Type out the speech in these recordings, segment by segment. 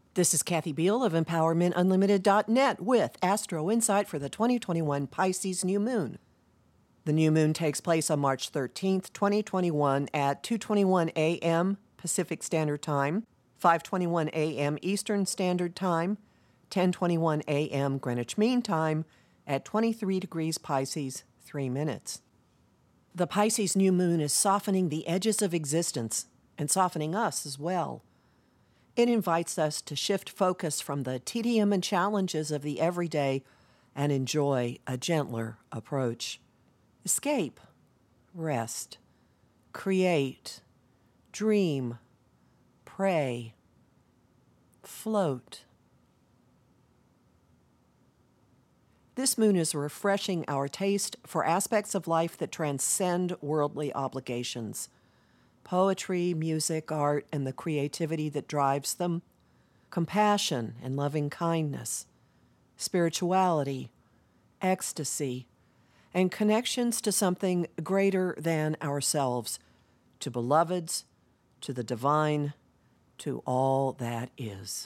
This is Kathy Beal of EmpowermentUnlimited.net with Astro Insight for the 2021 Pisces New Moon. The new moon takes place on March 13th, 2021 at 2:21 a.m. Pacific Standard Time, 5:21 a.m. Eastern Standard Time, 10:21 a.m. Greenwich Mean Time at 23 degrees Pisces, 3 minutes. The Pisces new moon is softening the edges of existence and softening us as well. It invites us to shift focus from the tedium and challenges of the everyday and enjoy a gentler approach. Escape, rest, create, dream, pray, float. This moon is refreshing our taste for aspects of life that transcend worldly obligations. Poetry, music, art, and the creativity that drives them, compassion and loving kindness, spirituality, ecstasy, and connections to something greater than ourselves, to beloveds, to the divine, to all that is.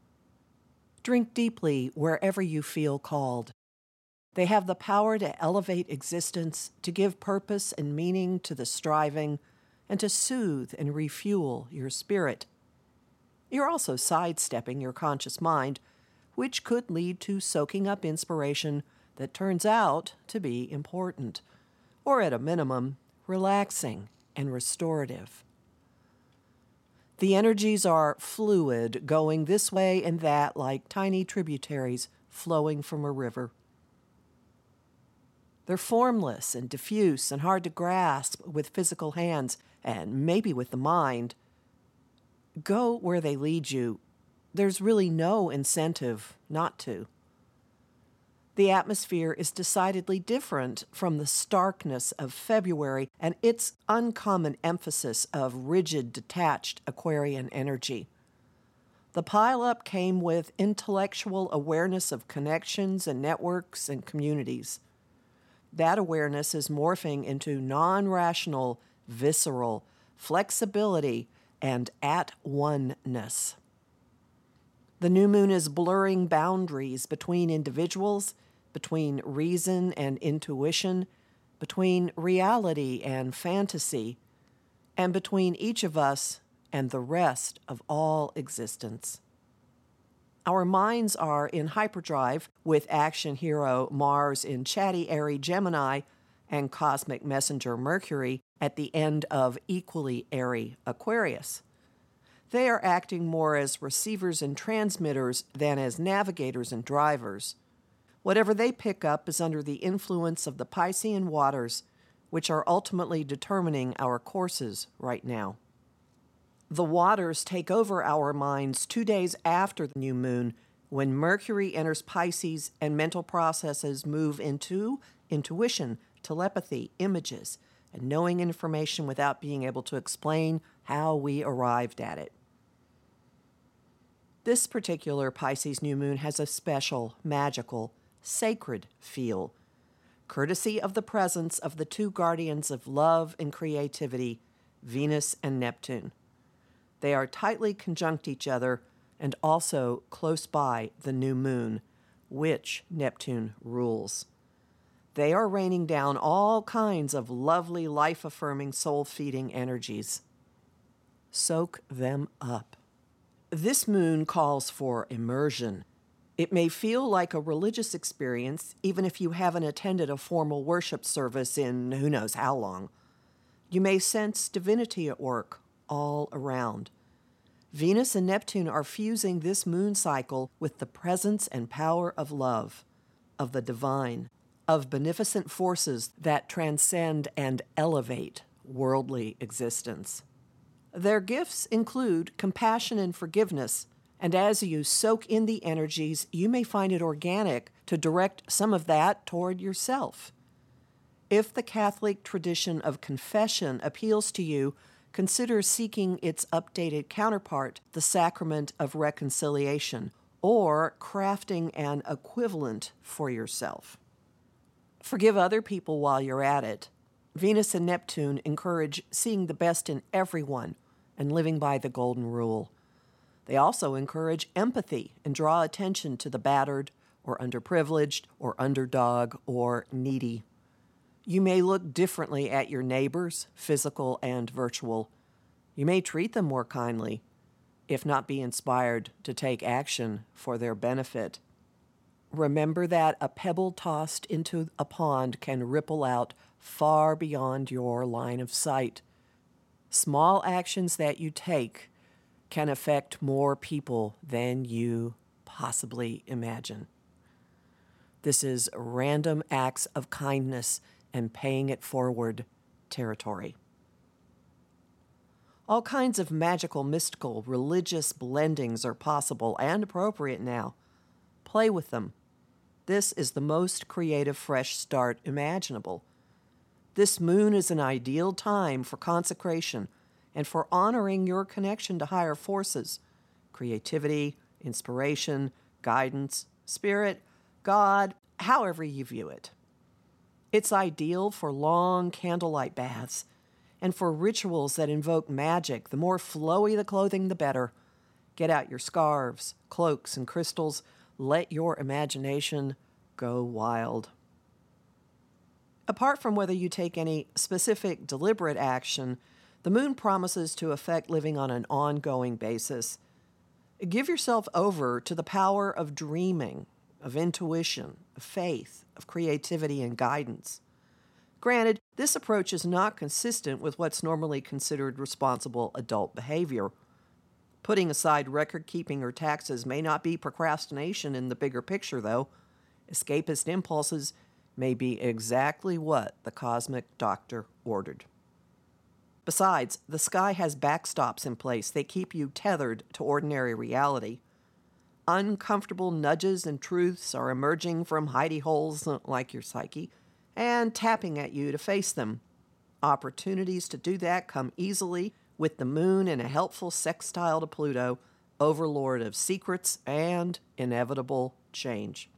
Drink deeply wherever you feel called. They have the power to elevate existence, to give purpose and meaning to the striving, and to soothe and refuel your spirit. You're also sidestepping your conscious mind, which could lead to soaking up inspiration that turns out to be important, or at a minimum, relaxing and restorative. The energies are fluid, going this way and that like tiny tributaries flowing from a river. They're formless and diffuse and hard to grasp with physical hands and maybe with the mind. Go where they lead you. There's really no incentive not to. The atmosphere is decidedly different from the starkness of February and its uncommon emphasis of rigid, detached Aquarian energy. The pileup came with intellectual awareness of connections and networks and communities. That awareness is morphing into non-rational, visceral flexibility and at-oneness. The new moon is blurring boundaries between individuals, between reason and intuition, between reality and fantasy, and between each of us and the rest of all existence. Our minds are in hyperdrive with action hero Mars in chatty airy Gemini and cosmic messenger Mercury at the end of equally airy Aquarius. They are acting more as receivers and transmitters than as navigators and drivers. Whatever they pick up is under the influence of the Piscean waters, which are ultimately determining our courses right now. The waters take over our minds 2 days after the new moon, when Mercury enters Pisces and mental processes move into intuition, telepathy, images, and knowing information without being able to explain how we arrived at it. This particular Pisces new moon has a special, magical, sacred feel, courtesy of the presence of the two guardians of love and creativity, Venus and Neptune. They are tightly conjunct each other and also close by the new moon, which Neptune rules. They are raining down all kinds of lovely, life-affirming, soul-feeding energies. Soak them up. This moon calls for immersion. It may feel like a religious experience, even if you haven't attended a formal worship service in who knows how long. You may sense divinity at work all around. Venus and Neptune are fusing this moon cycle with the presence and power of love, of the divine, of beneficent forces that transcend and elevate worldly existence. Their gifts include compassion and forgiveness, and as you soak in the energies, you may find it organic to direct some of that toward yourself. If the Catholic tradition of confession appeals to you, consider seeking its updated counterpart, the Sacrament of Reconciliation, or crafting an equivalent for yourself. Forgive other people while you're at it. Venus and Neptune encourage seeing the best in everyone and living by the golden rule. They also encourage empathy and draw attention to the battered or underprivileged or underdog or needy. You may look differently at your neighbors, physical and virtual. You may treat them more kindly, if not be inspired to take action for their benefit. Remember that a pebble tossed into a pond can ripple out far beyond your line of sight. Small actions that you take can affect more people than you possibly imagine. This is random acts of kindness and paying it forward territory. All kinds of magical, mystical, religious blendings are possible and appropriate now. Play with them. This is the most creative fresh start imaginable. This moon is an ideal time for consecration and for honoring your connection to higher forces, creativity, inspiration, guidance, spirit, God, however you view it. It's ideal for long candlelight baths and for rituals that invoke magic. The more flowy the clothing, the better. Get out your scarves, cloaks, and crystals. Let your imagination go wild. Apart from whether you take any specific deliberate action, the moon promises to affect living on an ongoing basis. Give yourself over to the power of dreaming, of intuition, of faith, of creativity and guidance. Granted, this approach is not consistent with what's normally considered responsible adult behavior. Putting aside record-keeping or taxes may not be procrastination in the bigger picture, though. Escapist impulses may be exactly what the cosmic doctor ordered. Besides, the sky has backstops in place. They keep you tethered to ordinary reality. Uncomfortable nudges and truths are emerging from hidey holes like your psyche and tapping at you to face them. Opportunities to do that come easily with the moon in a helpful sextile to Pluto, overlord of secrets and inevitable change.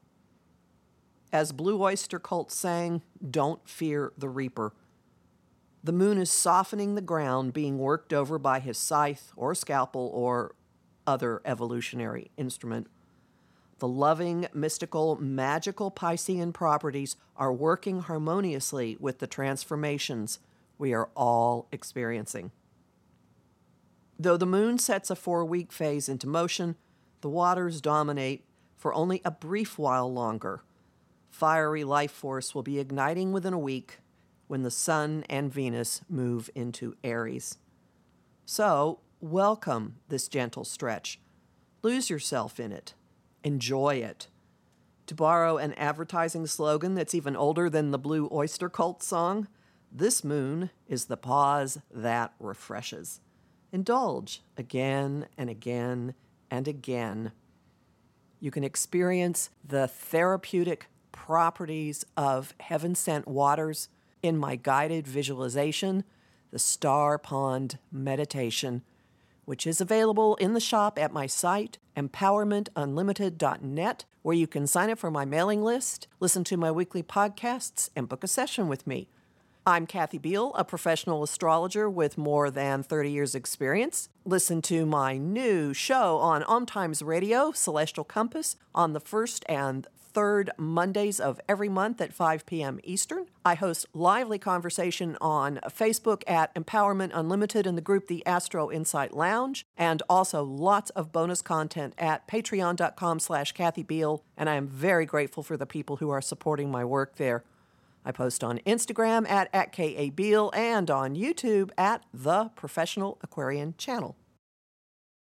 As Blue Oyster Cult sang, "Don't fear the reaper." The moon is softening the ground being worked over by his scythe or scalpel or other evolutionary instrument. The loving, mystical, magical Piscean properties are working harmoniously with the transformations we are all experiencing. Though the moon sets a 4-week phase into motion, the waters dominate for only a brief while longer. Fiery life force will be igniting within a week when the Sun and Venus move into Aries. So, welcome this gentle stretch. Lose yourself in it. Enjoy it. To borrow an advertising slogan that's even older than the Blue Oyster Cult song, this moon is the pause that refreshes. Indulge again and again and again. You can experience the therapeutic properties of heaven-sent waters in my guided visualization, the Star Pond Meditation, which is available in the shop at my site, empowermentunlimited.net, where you can sign up for my mailing list, listen to my weekly podcasts, and book a session with me. I'm Kathy Beal, a professional astrologer with more than 30 years' experience. Listen to my new show on Om Times Radio, Celestial Compass, on the first and third Mondays of every month at 5 p.m. Eastern. I host lively conversation on Facebook at Empowerment Unlimited in the group The Astro Insight Lounge, and also lots of bonus content at patreon.com/Kathy Beal, and I am very grateful for the people who are supporting my work there. I post on Instagram at KABeal and on YouTube at The Professional Aquarian Channel.